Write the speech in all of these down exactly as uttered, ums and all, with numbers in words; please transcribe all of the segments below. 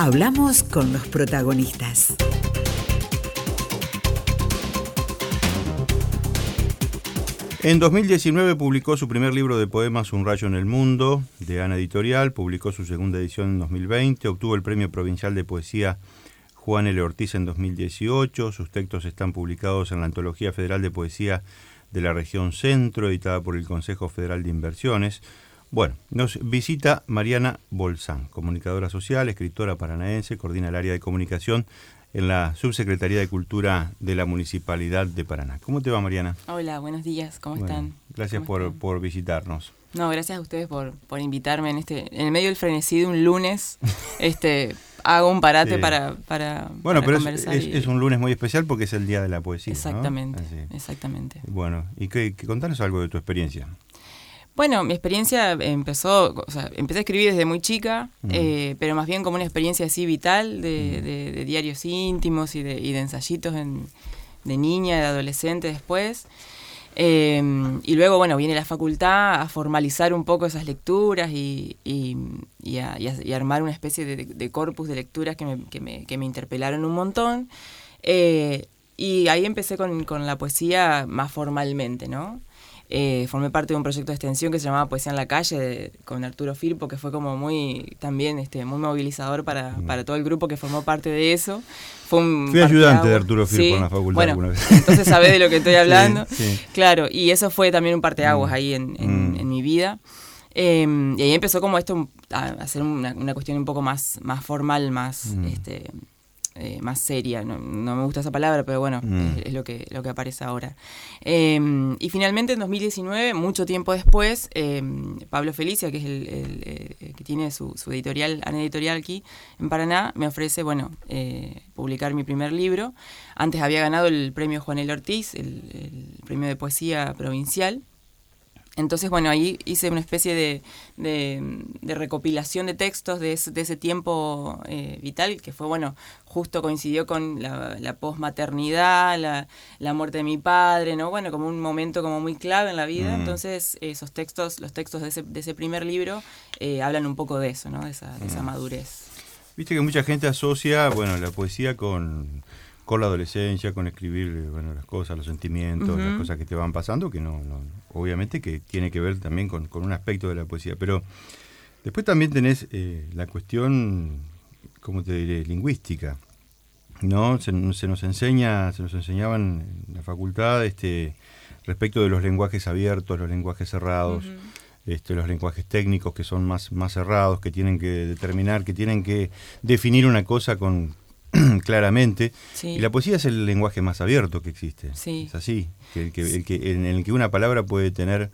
Hablamos con los protagonistas. En dos mil diecinueve publicó su primer libro de poemas, Un rayo en el mundo, de Ana Editorial. Publicó su segunda edición en dos mil veinte. Obtuvo el Premio Provincial de Poesía Juan L. Ortiz en dos mil dieciocho. Sus textos están publicados en la Antología Federal de Poesía de la Región Centro, editada por el Consejo Federal de Inversiones. Bueno, nos visita Mariana Bolzán, comunicadora social, escritora paranaense, coordina el área de comunicación en la Subsecretaría de Cultura de la Municipalidad de Paraná. ¿Cómo te va, Mariana? Hola, buenos días, ¿cómo bueno, están? Gracias ¿Cómo por, están? por visitarnos. No, gracias a ustedes por, por invitarme en este, en el medio del frenesí de un lunes, este, hago un parate sí. para, para, bueno, para pero conversar. Es, es, y... es un lunes muy especial porque es el Día de la Poesía, exactamente, ¿no? exactamente. Bueno, y que, que contanos algo de tu experiencia. Bueno, mi experiencia empezó, o sea, empecé a escribir desde muy chica, mm. eh, pero más bien como una experiencia así vital de, mm. de, de diarios íntimos y de, y de ensayitos en, de niña, de adolescente después. Eh, y luego, bueno, viene la facultad a formalizar un poco esas lecturas y, y, y, a, y, a, y a armar una especie de, de corpus de lecturas que me, que me, que me interpelaron un montón. Eh, y ahí empecé con, con la poesía más formalmente, ¿no? Eh, formé parte de un proyecto de extensión que se llamaba Poesía en la Calle de, con Arturo Firpo, que fue como muy también este muy movilizador para, mm. para todo el grupo que formó parte de eso. Fue un Fui ayudante de Arturo Firpo sí. en la facultad bueno, alguna vez. Entonces sabés de lo que estoy hablando. sí, sí. Claro, y eso fue también un parteaguas mm. ahí en, en, mm. en mi vida. Eh, y ahí empezó como esto a hacer una, una cuestión un poco más, más formal, más... Mm. este Eh, más seria, no, no me gusta esa palabra, pero bueno, mm. es, es lo que lo que aparece ahora. Eh, y finalmente en dos mil diecinueve, mucho tiempo después, eh, Pablo Felicia, que es el, el, el que tiene su, su editorial, Ana Editorial aquí en Paraná, me ofrece, bueno, eh, publicar mi primer libro. Antes había ganado el premio Juan L. Ortiz, el, el premio de poesía provincial. Entonces, bueno, ahí hice una especie de, de, de recopilación de textos de ese, de ese tiempo eh, vital, que fue, bueno, justo coincidió con la, la posmaternidad, la, la muerte de mi padre, ¿no? Bueno, como un momento como muy clave en la vida. Mm. Entonces, esos textos, los textos de ese, de ese primer libro, eh, hablan un poco de eso, ¿no? De esa, de esa mm. madurez. Viste que mucha gente asocia, bueno, la poesía con... con la adolescencia, con escribir bueno, las cosas, los sentimientos, uh-huh. las cosas que te van pasando, que no, no obviamente que tiene que ver también con, con un aspecto de la poesía. Pero después también tenés eh, la cuestión, ¿cómo te diré?, lingüística, ¿no? Se, se nos enseña, se nos enseñaban en la facultad este, respecto de los lenguajes abiertos, los lenguajes cerrados, uh-huh. este, los lenguajes técnicos que son más, más cerrados, que tienen que determinar, que tienen que definir una cosa con claramente, sí. Y la poesía es el lenguaje más abierto que existe, sí. es así, que el que, el que, en el que una palabra puede tener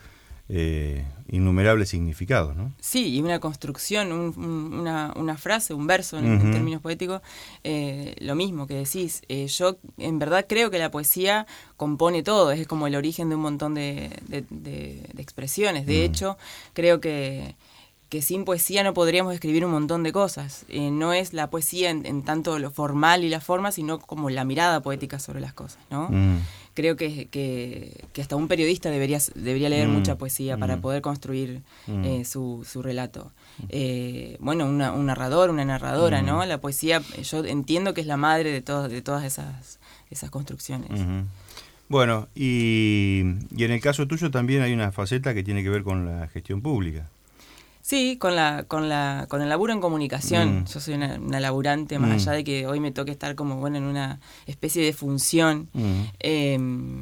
eh, innumerables significados, ¿no? Sí, y una construcción, un, un, una, una frase, un verso en, uh-huh. en términos poéticos, eh, lo mismo que decís. Eh, yo en verdad creo que la poesía compone todo, es como el origen de un montón de, de, de, de expresiones. De uh-huh. hecho, creo que que sin poesía no podríamos escribir un montón de cosas. Eh, no es la poesía en, en tanto lo formal y la forma, sino como la mirada poética sobre las cosas, ¿no? Mm. Creo que, que, que hasta un periodista debería, debería leer mm. mucha poesía mm. para poder construir mm. eh, su, su relato. Eh, bueno, una, un narrador, una narradora, mm. ¿no? La poesía, yo entiendo que es la madre de, todo, de todas esas, esas construcciones. Mm-hmm. Bueno, y, y en el caso tuyo también hay una faceta que tiene que ver con la gestión pública. Sí, con la con la con el laburo en comunicación. Mm. Yo soy una, una laburante, más mm. allá de que hoy me toque estar como bueno en una especie de función. Mm. Eh,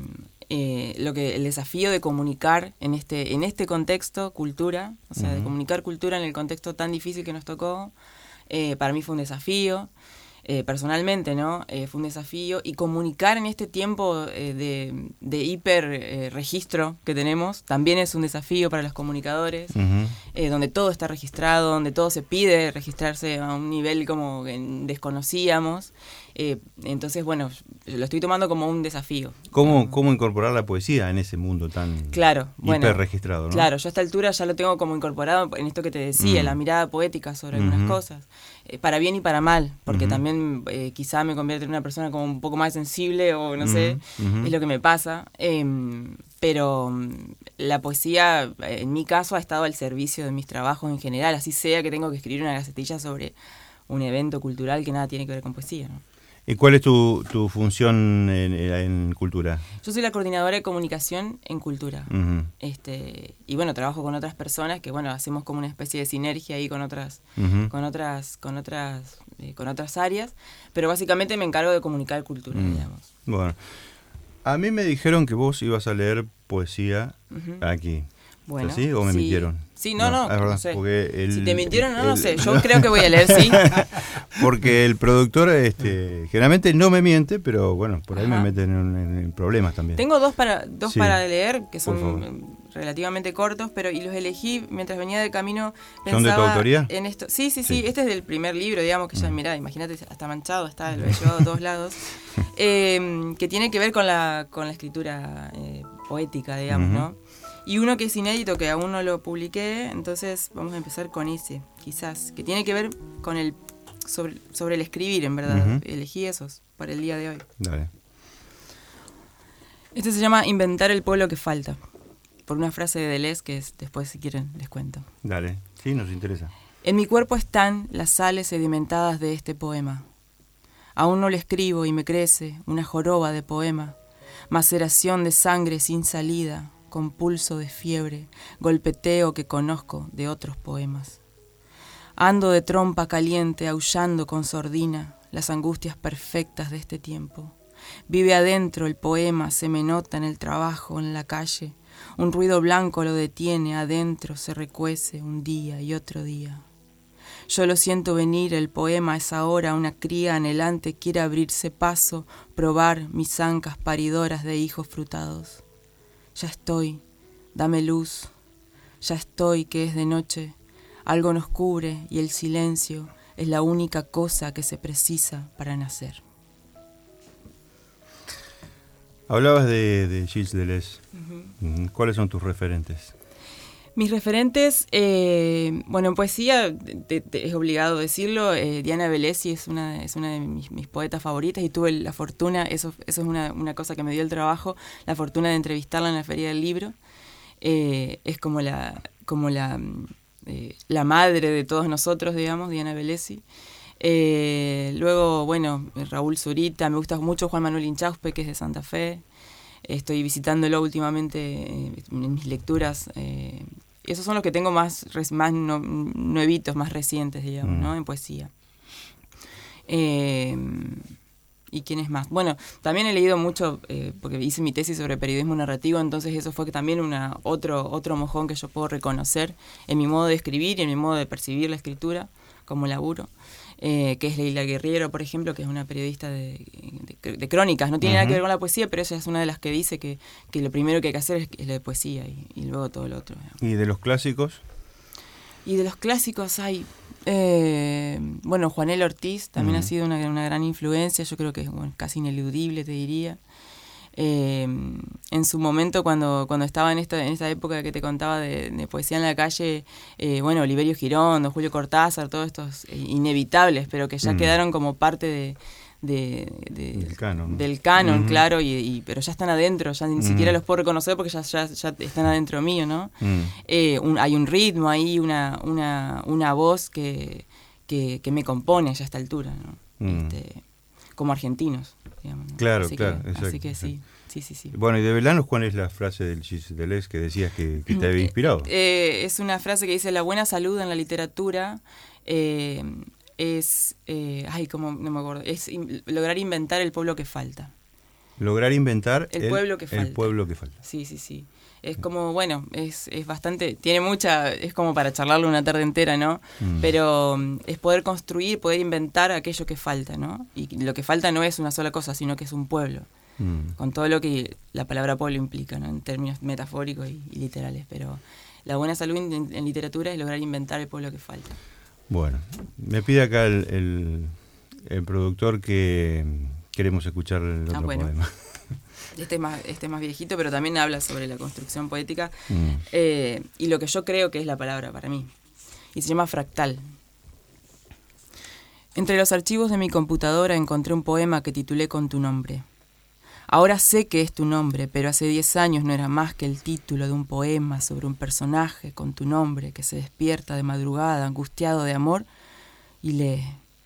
eh, lo que el desafío de comunicar en este en este contexto cultura, o sea, mm. de comunicar cultura en el contexto tan difícil que nos tocó, eh, para mí fue un desafío. Eh, personalmente, ¿no? Eh, fue un desafío. Y comunicar en este tiempo eh, de, de hiper eh, registro que tenemos también es un desafío para los comunicadores, uh-huh. eh, donde todo está registrado, donde todo se pide registrarse a un nivel como que desconocíamos. Eh, entonces, bueno, lo estoy tomando como un desafío. ¿Cómo, um, cómo incorporar la poesía en ese mundo tan claro, hiper bueno, registrado, ¿no? Claro, yo a esta altura ya lo tengo como incorporado en esto que te decía, mm. la mirada poética sobre uh-huh. algunas cosas, eh, para bien y para mal, porque uh-huh. también eh, quizá me convierte en una persona como un poco más sensible o no uh-huh. sé, uh-huh. es lo que me pasa, eh, pero la poesía en mi caso ha estado al servicio de mis trabajos en general, así sea que tengo que escribir una gacetilla sobre un evento cultural que nada tiene que ver con poesía, ¿no? ¿Y cuál es tu, tu función en, en cultura? Yo soy la coordinadora de comunicación en cultura. Uh-huh. Este, y bueno, trabajo con otras personas que bueno, hacemos como una especie de sinergia ahí con otras, uh-huh. con otras, con otras, eh, con otras áreas, pero básicamente me encargo de comunicar cultura, uh-huh. digamos. Bueno, a mí me dijeron que vos ibas a leer poesía uh-huh. aquí. Bueno, ¿Sí? ¿O me sí. mintieron? Sí, no, no, no, es verdad, no sé. Porque el, si te mintieron, no, el, no sé. Yo no. creo que voy a leer, sí. Porque el productor este, generalmente no me miente, pero bueno, por ahí Ajá. me meten en, en problemas también. Tengo dos para dos sí. para leer, que son relativamente cortos, pero y los elegí mientras venía de camino. ¿Son de tu autoría? En esto. Sí, sí, sí, sí. Este es del primer libro, digamos, que ya, mirá, imagínate, hasta manchado está, lo he llevado a todos lados. Eh, que tiene que ver con la, con la escritura eh, poética, digamos, uh-huh. ¿no? Y uno que es inédito, que aún no lo publiqué, entonces vamos a empezar con ese, quizás, que tiene que ver con el sobre, sobre el escribir, en verdad. Uh-huh. Elegí esos para el día de hoy. Dale. Este se llama Inventar el pueblo que falta, por una frase de Deleuze que es, después, si quieren, les cuento. Dale, sí, nos interesa. En mi cuerpo están las sales sedimentadas de este poema. Aún no lo escribo y me crece una joroba de poema, maceración de sangre sin salida, con pulso de fiebre, golpeteo que conozco de otros poemas. Ando de trompa caliente, aullando con sordina las angustias perfectas de este tiempo. Vive adentro el poema, se me nota en el trabajo, en la calle. Un ruido blanco lo detiene, adentro se recuece un día y otro día. Yo lo siento venir, el poema es ahora una cría anhelante, quiere abrirse paso, probar mis ancas paridoras de hijos frutados. Ya estoy, dame luz, ya estoy que es de noche, algo nos cubre y el silencio es la única cosa que se precisa para nacer. Hablabas de, de Gilles Deleuze. Uh-huh. ¿Cuáles son tus referentes? Mis referentes, eh, bueno, en poesía, te, te, es obligado decirlo, eh, Diana Velesi es una, es una de mis, mis poetas favoritas y tuve la fortuna, eso, eso es una, una cosa que me dio el trabajo, la fortuna de entrevistarla en la Feria del Libro. Eh, es como la, como la, eh, la madre de todos nosotros, digamos, Diana Velesi. Eh, luego, bueno, Raúl Zurita, me gusta mucho Juan Manuel Inchauspe, que es de Santa Fe. Estoy visitándolo últimamente eh, en mis lecturas. Eh, esos son los que tengo más, más no, nuevitos, más recientes, digamos, mm. ¿no? En poesía. Eh, ¿Y quién es más? Bueno, también he leído mucho, eh, porque hice mi tesis sobre periodismo narrativo, entonces eso fue también una, otro, otro mojón que yo puedo reconocer en mi modo de escribir y en mi modo de percibir la escritura como laburo. Eh, que es Leila Guerriero, por ejemplo, que es una periodista de, de, de crónicas, no tiene uh-huh. nada que ver con la poesía, pero ella es una de las que dice que, que lo primero que hay que hacer es, es la de poesía y, y luego todo lo otro. ¿Y de los clásicos? Y de los clásicos hay, eh, bueno, Juanel Ortiz también uh-huh. ha sido una, una gran influencia, yo creo que es bueno, casi ineludible, te diría. Eh, en su momento cuando cuando estaba en esta en esta época que te contaba de, de poesía en la calle, eh, bueno, Oliverio Girondo, Julio Cortázar, todos estos eh, inevitables, pero que ya mm. quedaron como parte de, de, de del canon, del canon uh-huh. claro, y, y pero ya están adentro, ya ni mm. siquiera los puedo reconocer porque ya, ya, ya están adentro mío, ¿no? Mm. Eh, un, hay un ritmo ahí, una una una voz que que, que me compone ya a esta altura, ¿no? Mm. Este, como argentinos. Digamos, ¿no? Claro, así claro, que, exacto. Así que sí, sí, sí, sí. Bueno, y de Belanos, ¿cuál es la frase del Gilles Deleuze que decías que, que te había inspirado? Eh, es una frase que dice: la buena salud en la literatura eh, es, eh, ay, como no me acuerdo, es in, lograr inventar el pueblo que falta. Lograr inventar el, el pueblo que falta. El pueblo que falta. Sí, sí, sí. Es como, bueno, es, es bastante, tiene mucha, es como para charlarlo una tarde entera, ¿no? Mm. Pero um, es poder construir, poder inventar aquello que falta, ¿no? Y lo que falta no es una sola cosa, sino que es un pueblo. Mm. Con todo lo que la palabra pueblo implica, ¿no? En términos metafóricos y, y literales. Pero la buena salud en, en literatura es lograr inventar el pueblo que falta. Bueno, me pide acá el, el, el productor que queremos escuchar el otro ah, bueno. poema. Este es, más, este es más viejito, pero también habla sobre la construcción poética mm. eh, y lo que yo creo que es la palabra para mí. Y se llama Fractal. Entre los archivos de mi computadora encontré un poema que titulé con tu nombre. Ahora sé que es tu nombre, pero hace diez años no era más que el título de un poema sobre un personaje con tu nombre que se despierta de madrugada, angustiado de amor, y lee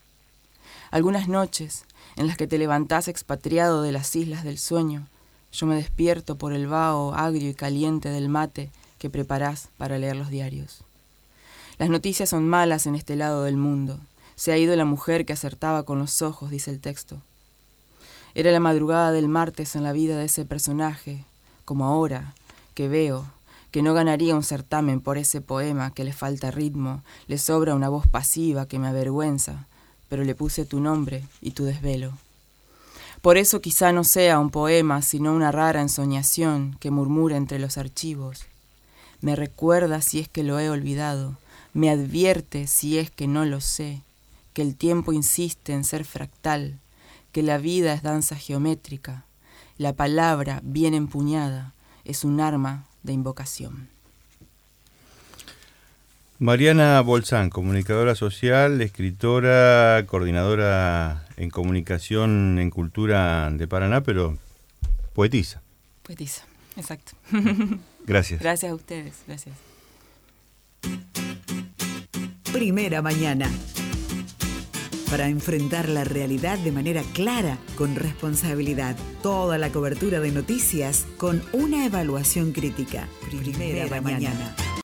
Algunas noches, en las que te levantás expatriado de las islas del sueño, yo me despierto por el vaho agrio y caliente del mate que preparás para leer los diarios. Las noticias son malas en este lado del mundo. Se ha ido la mujer que acertaba con los ojos, dice el texto. Era la madrugada del martes en la vida de ese personaje, como ahora, que veo que no ganaría un certamen por ese poema que le falta ritmo, le sobra una voz pasiva que me avergüenza, pero le puse tu nombre y tu desvelo. Por eso quizá no sea un poema, sino una rara ensoñación que murmura entre los archivos. Me recuerda si es que lo he olvidado, me advierte si es que no lo sé, que el tiempo insiste en ser fractal, que la vida es danza geométrica, la palabra bien empuñada es un arma de invocación. Mariana Bolzán, comunicadora social, escritora, coordinadora en comunicación en cultura de Paraná, pero poetisa. Poetisa, exacto. Gracias. Gracias a ustedes, gracias. Primera mañana. Para enfrentar la realidad de manera clara, con responsabilidad. Toda la cobertura de noticias con una evaluación crítica. Primera, Primera mañana. mañana.